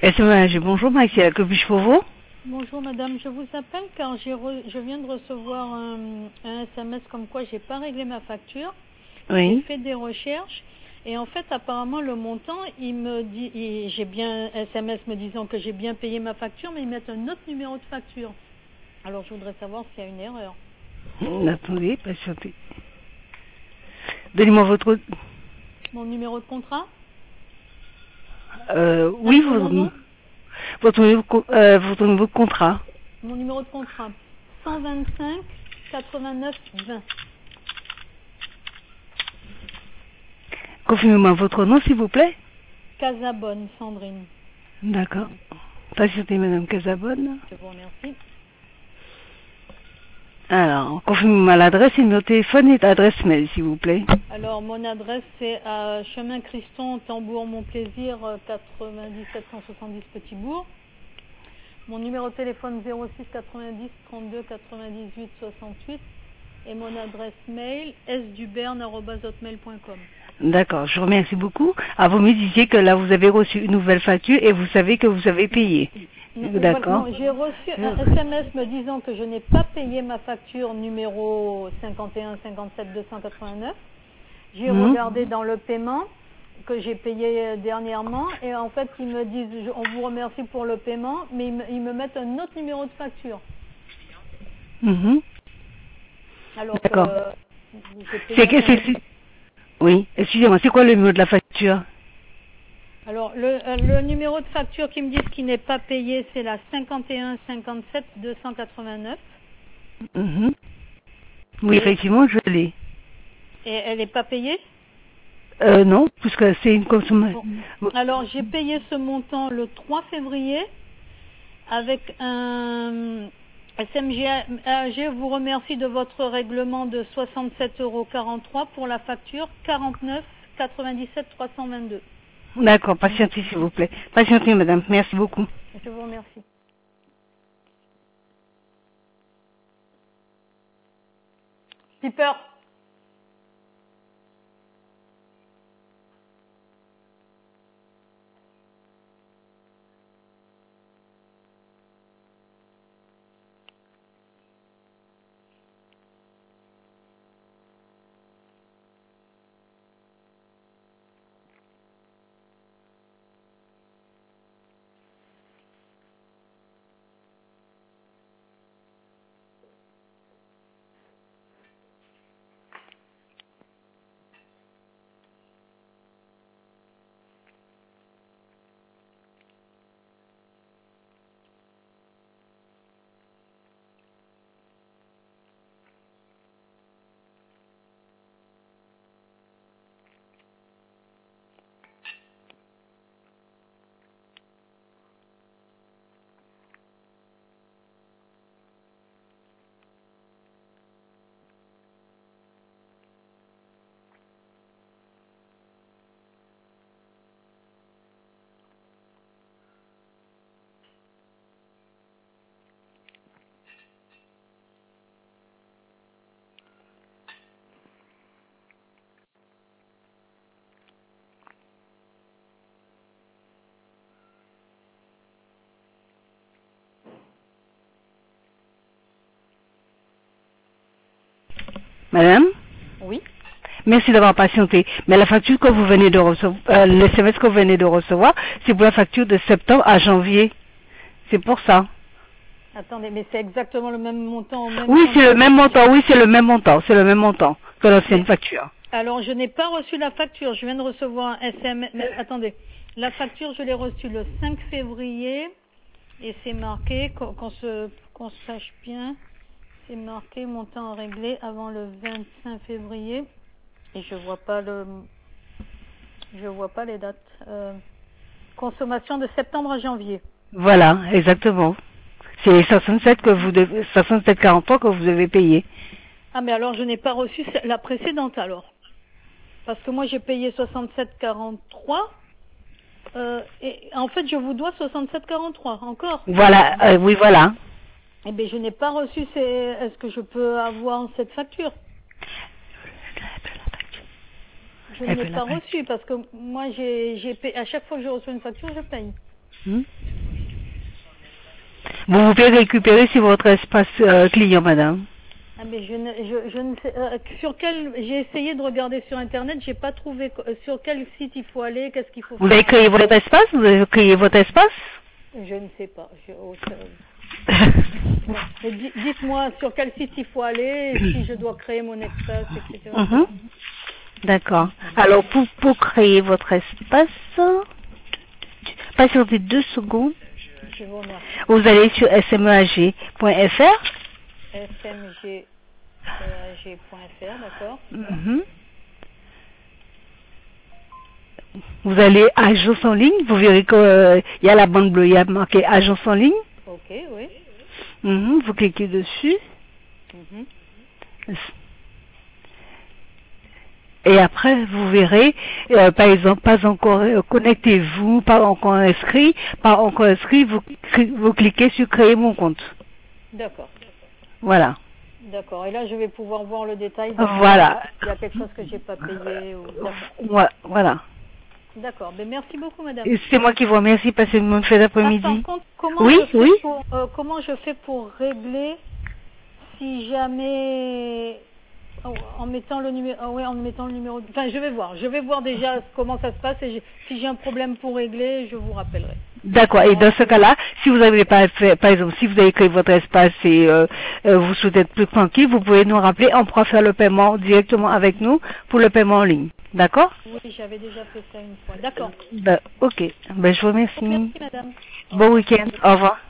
SMAG, bonjour Maxia, que puis-je pour vous? Bonjour madame, je vous appelle car je viens de recevoir un SMS comme quoi j'ai pas réglé ma facture. Oui. J'ai fait des recherches et en fait apparemment le montant, il me dit, j'ai bien un SMS me disant que j'ai bien payé ma facture, mais ils mettent un autre numéro de facture. Alors je voudrais savoir s'il y a une erreur. Attendez, patientez. Donnez-moi votre... Mon numéro de contrat? Oui, votre numéro de contrat. Mon numéro de contrat, 125 89 20. Confirmez-moi votre nom, s'il vous plaît. Casabonne, Sandrine. D'accord. Patientez, Madame Casabonne. Je vous remercie. Alors, confirmez-moi l'adresse et le numéro de téléphone et l'adresse mail, s'il vous plaît. Alors, mon adresse, c'est à Chemin Criston, Tambour, Montplaisir, 90 770 Petit-Bourg. Mon numéro de téléphone 06 90 32 98 68. Et mon adresse mail sduberne@hotmail.com. D'accord, je vous remercie beaucoup. Ah, vous me disiez que là, vous avez reçu une nouvelle facture et vous savez que vous avez payé. D'accord. Non, j'ai reçu un SMS me disant que je n'ai pas payé ma facture numéro 51 57 289. J'ai regardé dans le paiement que j'ai payé dernièrement et en fait ils me disent on vous remercie pour le paiement, mais ils me mettent un autre numéro de facture. Alors d'accord. que oui, excusez-moi, c'est quoi le numéro de la facture? Alors le numéro de facture qui me disent qu'il n'est pas payé, c'est la 51 57 289. Oui, effectivement, je l'ai. Et elle n'est pas payée? Non, puisque c'est une consommation. Bon. Alors, j'ai payé ce montant le 3 février avec un SMG vous remercie de votre règlement de 67,43 € pour la facture 49 97 322. D'accord, patientez s'il vous plaît. Patientez madame, merci beaucoup. Je vous remercie. Skipper. Madame? Oui. Merci d'avoir patienté. Mais la facture que vous venez de recevoir, le SMS que vous venez de recevoir, c'est pour la facture de septembre à janvier. C'est pour ça. Attendez, mais c'est exactement le même montant. Oui, c'est le même montant. Oui, c'est le même montant. C'est le même montant que l'ancienne facture. Alors, je n'ai pas reçu la facture. Je viens de recevoir un SMS. Mais, attendez, la facture, je l'ai reçue le 5 février et c'est marqué, qu'on sache bien, c'est marqué montant réglé avant le 25 février et je vois pas les dates. Consommation de septembre à janvier. Voilà, exactement. C'est les 67 que vous devez, 67,43 que vous devez payer. Ah, mais alors je n'ai pas reçu la précédente alors. Parce que moi j'ai payé 67,43. Et en fait je vous dois 67,43 encore. Voilà, oui voilà. Eh bien je n'ai pas reçu est-ce que je peux avoir cette facture? Je ne l'ai pas reçu parce que moi j'ai payé, à chaque fois que je reçois une facture je paye. Hmm. Vous pouvez récupérer sur votre espace client, madame. Ah, mais je ne sais, sur quel, j'ai essayé de regarder sur internet, j'ai pas trouvé sur quel site il faut aller, qu'est-ce qu'il faut faire. Vous avez créé votre espace? Vous avez créé votre espace? Je ne sais pas. Dites-moi sur quel site il faut aller, si je dois créer mon espace, etc. D'accord. Alors, pour créer votre espace, patientez 2 secondes. Je vous remercie. Vous allez sur smeg.fr. smeg.fr, d'accord. Vous allez à agence en ligne, vous verrez qu'il y a la bande bleue, il y a marqué agence en ligne. Ok, oui. Vous cliquez dessus. Et après, vous verrez, par exemple, pas encore connectez-vous, pas encore inscrit, vous cliquez sur créer mon compte. D'accord. Voilà. D'accord. Et là, je vais pouvoir voir le détail. Voilà. Il y a quelque chose que j'ai pas payé. Voilà. D'accord. Ben, merci beaucoup, madame. C'est moi qui vous remercie. Passez une bonne fin d'après-midi. Par contre, comment je fais pour régler si jamais en mettant le numéro, enfin, je vais voir déjà comment ça se passe et si j'ai un problème pour régler, je vous rappellerai. D'accord. Et dans ce cas-là, si vous n'avez pas fait, par exemple, si vous avez créé votre espace et vous souhaitez être plus tranquille, vous pouvez nous rappeler. On pourra faire le paiement directement avec nous pour le paiement en ligne. D'accord? Oui, j'avais déjà fait ça une fois. D'accord. Ok. Je vous remercie. Merci, madame. Bon week-end. Au revoir.